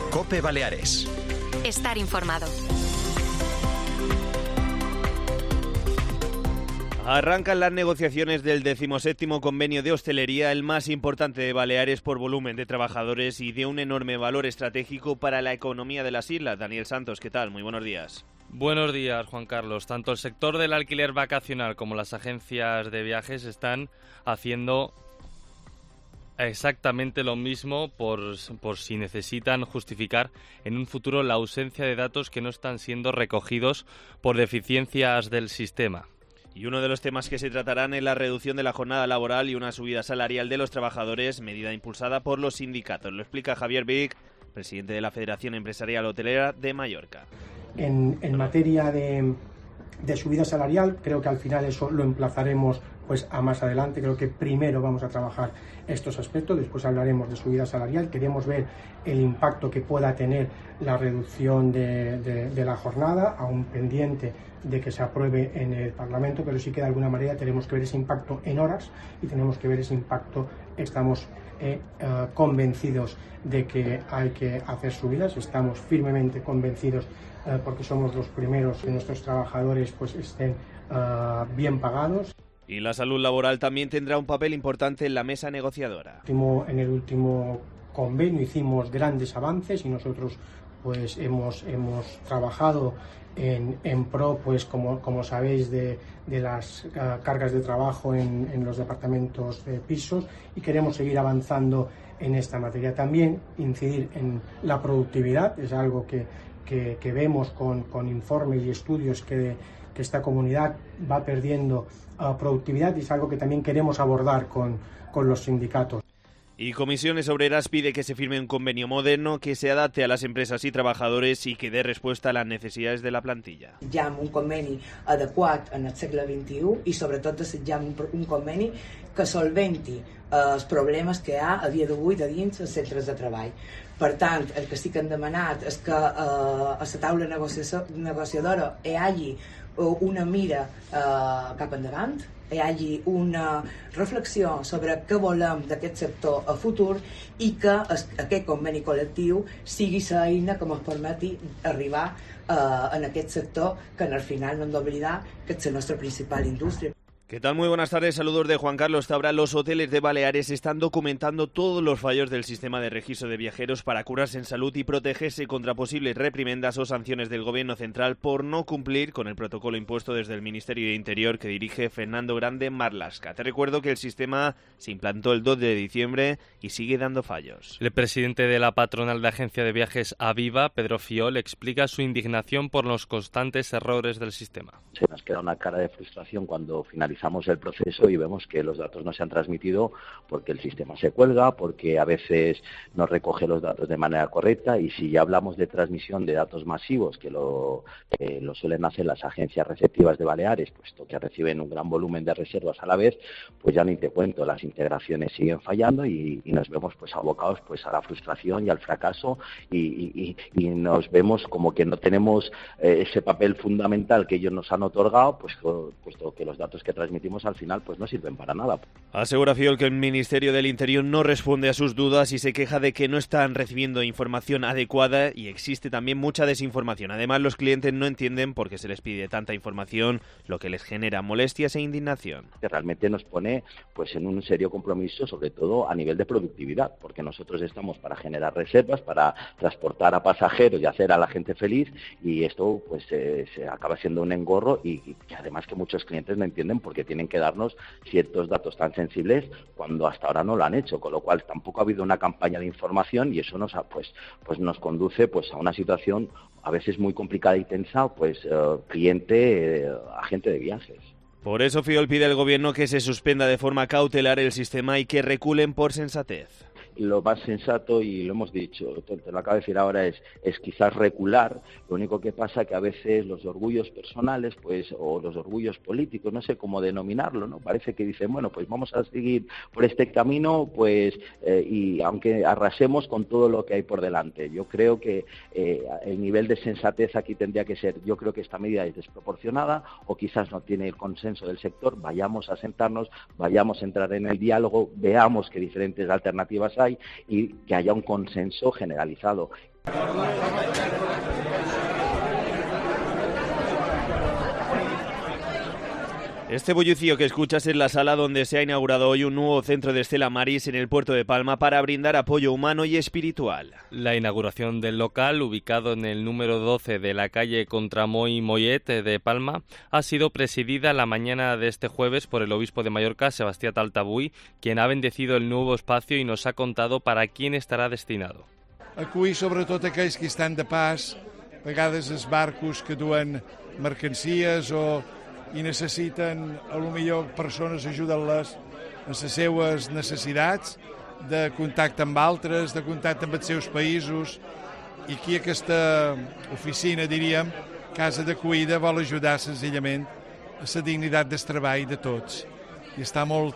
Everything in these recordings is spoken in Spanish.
COPE Baleares. Estar informado. Arrancan las negociaciones del 17º convenio de hostelería, el más importante de Baleares por volumen de trabajadores y de un enorme valor estratégico para la economía de las islas. Daniel Santos, ¿qué tal? Muy buenos días. Buenos días, Juan Carlos. Tanto el sector del alquiler vacacional como las agencias de viajes están haciendo exactamente lo mismo por si necesitan justificar en un futuro la ausencia de datos que no están siendo recogidos por deficiencias del sistema. Y uno de los temas que se tratarán es la reducción de la jornada laboral y una subida salarial de los trabajadores, medida impulsada por los sindicatos. Lo explica Javier Vic, presidente de la Federación Empresarial Hotelera de Mallorca. En materia de subida salarial, creo que al final eso lo emplazaremos pues a más adelante. Creo que primero vamos a trabajar estos aspectos, después hablaremos de subida salarial. Queremos ver el impacto que pueda tener la reducción de la jornada, aún pendiente de que se apruebe en el Parlamento, pero sí que de alguna manera tenemos que ver ese impacto en horas y tenemos que ver ese impacto. Estamos convencidos de que hay que hacer subidas, estamos firmemente convencidos porque somos los primeros que nuestros trabajadores pues estén bien pagados. Y la salud laboral también tendrá un papel importante en la mesa negociadora. En el último convenio hicimos grandes avances y nosotros pues hemos trabajado en pro, pues como sabéis, de las cargas de trabajo en los departamentos de pisos, y queremos seguir avanzando en esta materia. También incidir en la productividad, es algo que vemos con informes y estudios que esta comunidad va perdiendo productividad, y es algo que también queremos abordar con los sindicatos. Y Comisiones Obreras pide que se firme un convenio moderno que se adapte a las empresas i trabajadores i que dé respuesta a les necessitats de la plantilla. Desitjam un conveni adequat en el segle XXI i sobretot desitjam un conveni que solventi els problemes que hi ha a dia d'avui de dins els centres de treball. Per tant, el que sí que hem demanat és que a la taula negociadora hi hagi una mira cap endavant, hi hagi una reflexió sobre què volem d'aquest sector a futur i que aquest conveni col·lectiu sigui l'eina que ens permeti arribar en aquest sector, que al final no hem d'oblidar que és la nostra principal indústria. ¿Qué tal? Muy buenas tardes, saludos de Juan Carlos Tabra. Los hoteles de Baleares están documentando todos los fallos del sistema de registro de viajeros para curarse en salud y protegerse contra posibles reprimendas o sanciones del Gobierno central por no cumplir con el protocolo impuesto desde el Ministerio de Interior que dirige Fernando Grande Marlaska. Te recuerdo que el sistema se implantó el 2 de diciembre y sigue dando fallos. El presidente de la patronal de agencia de viajes Aviva, Pedro Fiol, explica su indignación por los constantes errores del sistema. Se nos queda una cara de frustración cuando finalizamos el proceso y vemos que los datos no se han transmitido porque el sistema se cuelga, porque a veces no recoge los datos de manera correcta, y si ya hablamos de transmisión de datos masivos, que lo suelen hacer las agencias receptivas de Baleares, puesto que reciben un gran volumen de reservas a la vez, pues ya ni te cuento, las integraciones siguen fallando y nos vemos pues abocados pues a la frustración y al fracaso y nos vemos como que no tenemos ese papel fundamental que ellos nos han otorgado, pues puesto que los datos que transmitimos al final pues no sirven para nada. Asegura Fiol que el Ministerio del Interior no responde a sus dudas y se queja de que no están recibiendo información adecuada y existe también mucha desinformación. Además, los clientes no entienden por qué se les pide tanta información, lo que les genera molestias e indignación. Que realmente nos pone pues en un serio compromiso, sobre todo a nivel de productividad, porque nosotros estamos para generar reservas, para transportar a pasajeros y hacer a la gente feliz, y esto pues se acaba siendo un engorro y que además que muchos clientes no entienden porque tienen que darnos ciertos datos tan sensibles cuando hasta ahora no lo han hecho, con lo cual tampoco ha habido una campaña de información, y eso nos conduce pues a una situación a veces muy complicada y tensa, pues cliente, agente de viajes. Por eso Fiol pide al Gobierno que se suspenda de forma cautelar el sistema y que reculen por sensatez. Lo más sensato, y lo hemos dicho, te lo acabo de decir ahora, es quizás recular. Lo único que pasa que a veces los orgullos personales, pues, o los orgullos políticos, no sé cómo denominarlo, ¿no? Parece que dicen, bueno, pues vamos a seguir por este camino, pues, y aunque arrasemos con todo lo que hay por delante. Yo creo que el nivel de sensatez aquí tendría que ser, yo creo que esta medida es desproporcionada o quizás no tiene el consenso del sector. Vayamos a sentarnos, vayamos a entrar en el diálogo, veamos qué diferentes alternativas hay espai y que haya un consenso generalizado. Este bullicio que escuchas es la sala donde se ha inaugurado hoy un nuevo centro de Stella Maris en el puerto de Palma para brindar apoyo humano y espiritual. La inauguración del local, ubicado en el número 12 de la calle Contramoy Mollet de Palma, ha sido presidida la mañana de este jueves por el obispo de Mallorca, Sebastià Taltabull, quien ha bendecido el nuevo espacio y nos ha contado para quién estará destinado. Acollir sobretot aquells que estan de pas, a vegades els barcos que duen mercancies i necessiten, a lo millor, persones ajudant-les en les seues necessitats de contacte amb altres, de contacte amb els seus països. I aquí aquesta oficina, diríem, Casa d'Acollida, vol ajudar senzillament a la dignitat del treball de tots. I està molt,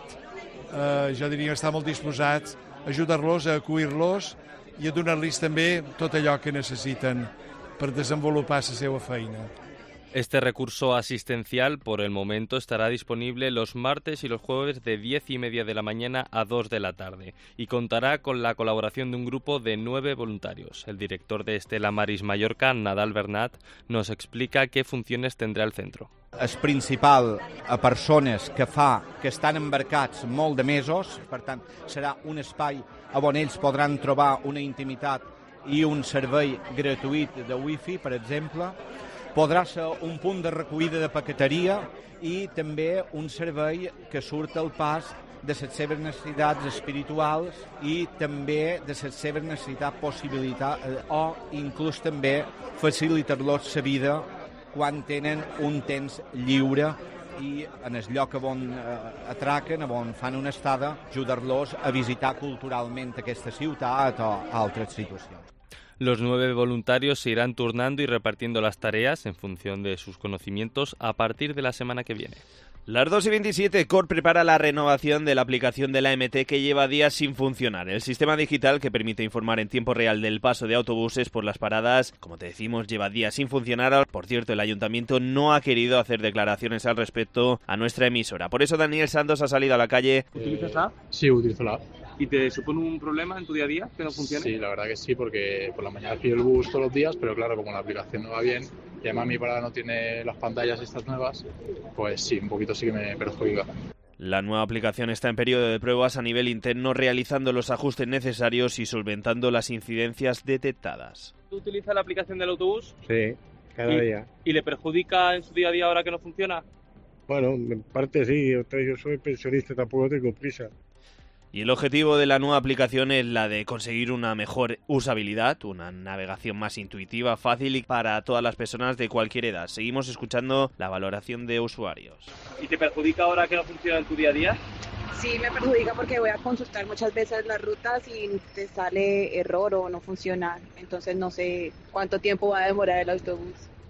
jo diria, està molt disposats a ajudar-los, a acollir-los i a donar-los també tot allò que necessiten per desenvolupar la seva feina. Este recurso asistencial, por el momento, estará disponible los martes y los jueves de 10:30 de la mañana a 2 de la tarde y contará con la colaboración de un grupo de 9 voluntarios. El director de Stella Maris Mallorca, Nadal Bernat, nos explica qué funciones tendrá el centro. És principal a persones que estan embarcats molt de mesos, per tant, serà un espai on ells podran trobar una intimitat i un servei gratuït de wifi, per exemple. Podrà ser un punt de recollida de paqueteria i també un servei que surt al pas de les seves necessitats espirituals i també de les seves necessitats o inclús també facilitar-los la vida quan tenen un temps lliure i en el lloc on atraquen, on fan una estada, ajudar-los a visitar culturalment aquesta ciutat o altres situacions. Los 9 voluntarios se irán turnando y repartiendo las tareas en función de sus conocimientos a partir de la semana que viene. Las 2:27, COR prepara la renovación de la aplicación de la MT que lleva días sin funcionar. El sistema digital que permite informar en tiempo real del paso de autobuses por las paradas, como te decimos, lleva días sin funcionar. Por cierto, el ayuntamiento no ha querido hacer declaraciones al respecto a nuestra emisora. Por eso Daniel Santos ha salido a la calle. ¿Utilizas la app? Sí, utilizo la app. ¿Y te supone un problema en tu día a día que no funcione? Sí, la verdad que sí, porque por la mañana pido el bus todos los días, pero claro, como la aplicación no va bien y además mi parada no tiene las pantallas estas nuevas, pues sí, un poquito sí que me perjudica. La nueva aplicación está en periodo de pruebas a nivel interno, realizando los ajustes necesarios y solventando las incidencias detectadas. ¿Tú utilizas la aplicación del autobús? Sí, cada día. ¿Y le perjudica en su día a día ahora que no funciona? Bueno, en parte sí, yo soy pensionista, tampoco tengo prisa. Y el objetivo de la nueva aplicación es la de conseguir una mejor usabilidad, una navegación más intuitiva, fácil y para todas las personas de cualquier edad. Seguimos escuchando la valoración de usuarios. ¿Y te perjudica ahora que no funciona en tu día a día? Sí, me perjudica porque voy a consultar muchas veces las rutas y te sale error o no funciona. Entonces no sé cuánto tiempo va a demorar el autobús.